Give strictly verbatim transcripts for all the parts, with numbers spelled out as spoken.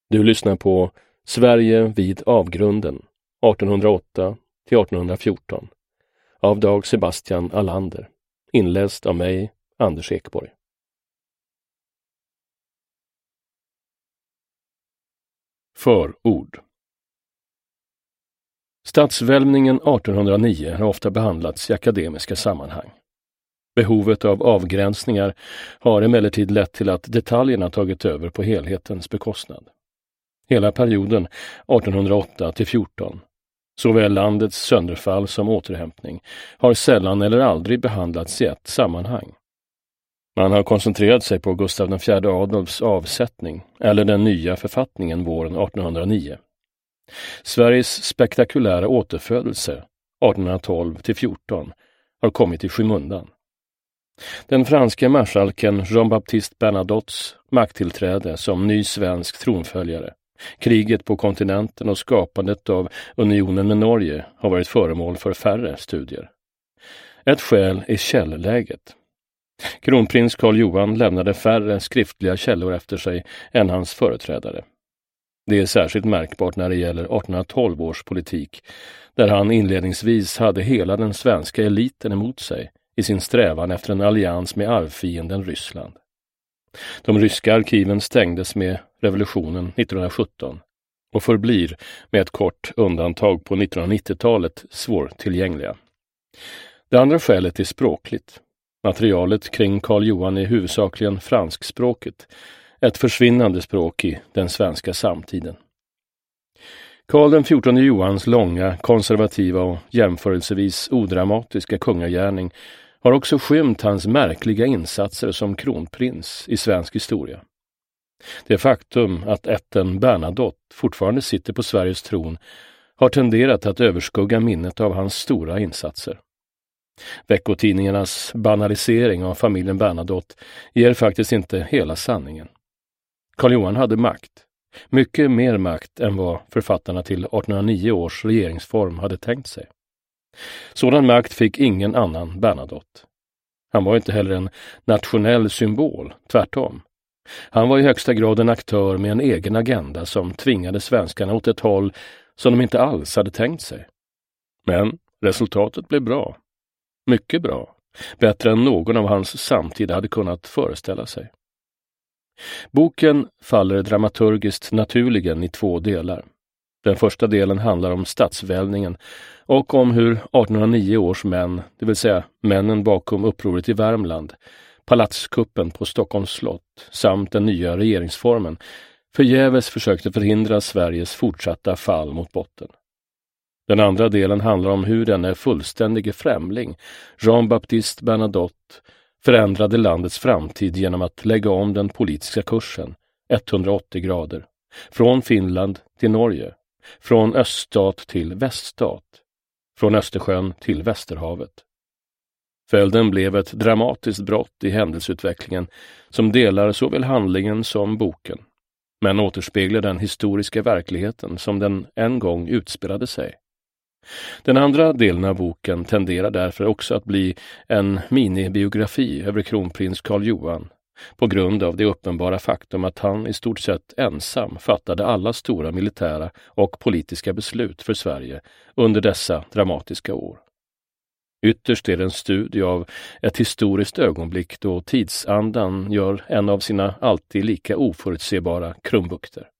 Du lyssnar på Sverige vid avgrunden artonhundraåtta till artonhundrafjorton av Dag Sebastian Alander, inläst av mig, Anders Ekborg. Förord. Statsvälvningen artonhundranio har ofta behandlats i akademiska sammanhang. Behovet av avgränsningar har emellertid lett till att detaljerna tagit över på helhetens bekostnad. Hela perioden artonhundraåtta till fjorton, såväl landets sönderfall som återhämtning, har sällan eller aldrig behandlats i ett sammanhang. Man har koncentrerat sig på Gustav den fjärde Adolfs avsättning eller den nya författningen våren artonhundranio. Sveriges spektakulära återfödelse artonhundratolv till fjorton har kommit i skymundan. Den franska marskalken Jean-Baptiste Bernadottes makttillträde som ny svensk tronföljare, kriget på kontinenten och skapandet av unionen med Norge har varit föremål för färre studier. Ett skäl är källläget. Kronprins Karl Johan lämnade färre skriftliga källor efter sig än hans företrädare. Det är särskilt märkbart när det gäller artonhundratolv års politik, där han inledningsvis hade hela den svenska eliten emot sig i sin strävan efter en allians med arvfienden Ryssland. De ryska arkiven stängdes med revolutionen nittonhundrasjutton och förblir med ett kort undantag på nittonhundranittiotalet svårtillgängliga. Det andra skälet är språkligt. Materialet kring Karl Johan är huvudsakligen franskspråket, ett försvinnande språk i den svenska samtiden. Karl den fjortonde Johans långa, konservativa och jämförelsevis odramatiska kungagärning har också skymt hans märkliga insatser som kronprins i svensk historia. Det faktum att ätten Bernadotte fortfarande sitter på Sveriges tron har tenderat att överskugga minnet av hans stora insatser. Veckotidningarnas banalisering av familjen Bernadotte ger faktiskt inte hela sanningen. Karl Johan hade makt, mycket mer makt än vad författarna till artonhundranio års regeringsform hade tänkt sig. Sådan makt fick ingen annan Bernadotte. Han var inte heller en nationell symbol, tvärtom. Han var i högsta grad en aktör med en egen agenda som tvingade svenskarna åt ett håll som de inte alls hade tänkt sig. Men resultatet blev bra. Mycket bra. Bättre än någon av hans samtida hade kunnat föreställa sig. Boken faller dramaturgiskt naturligen i två delar. Den första delen handlar om statsvälvningen och om hur artonhundranio års män, det vill säga männen bakom upproret i Värmland, palatskuppen på Stockholms slott samt den nya regeringsformen förgäves försökte förhindra Sveriges fortsatta fall mot botten. Den andra delen handlar om hur den fullständige främling, Jean-Baptiste Bernadotte, förändrade landets framtid genom att lägga om den politiska kursen etthundraåttio grader, från Finland till Norge, från öststat till väststat, från Östersjön till Västerhavet. Följden blev ett dramatiskt brott i händelseutvecklingen som delar såväl handlingen som boken, men återspeglar den historiska verkligheten som den en gång utspelade sig. Den andra delen av boken tenderar därför också att bli en minibiografi över kronprins Karl Johan, på grund av det uppenbara faktum att han i stort sett ensam fattade alla stora militära och politiska beslut för Sverige under dessa dramatiska år. Ytterst är det en studie av ett historiskt ögonblick då tidsandan gör en av sina alltid lika oförutsebara krumbukter.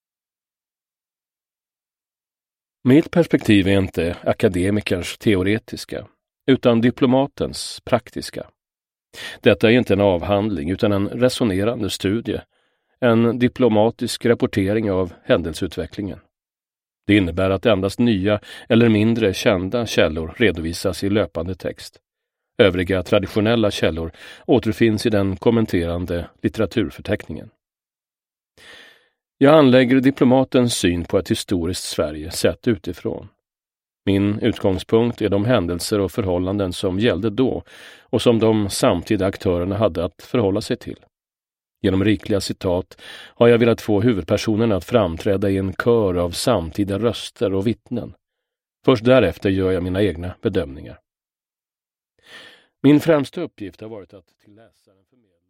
Mitt perspektiv är inte akademikerns teoretiska, utan diplomatens praktiska. Detta är inte en avhandling utan en resonerande studie, en diplomatisk rapportering av händelseutvecklingen. Det innebär att endast nya eller mindre kända källor redovisas i löpande text. Övriga traditionella källor återfinns i den kommenterande litteraturförteckningen. Jag anlägger diplomatens syn på ett historiskt Sverige sett utifrån. Min utgångspunkt är de händelser och förhållanden som gällde då och som de samtida aktörerna hade att förhålla sig till. Genom rikliga citat har jag velat få huvudpersonerna att framträda i en kör av samtida röster och vittnen. Först därefter gör jag mina egna bedömningar. Min främsta uppgift har varit att till läsaren förmedla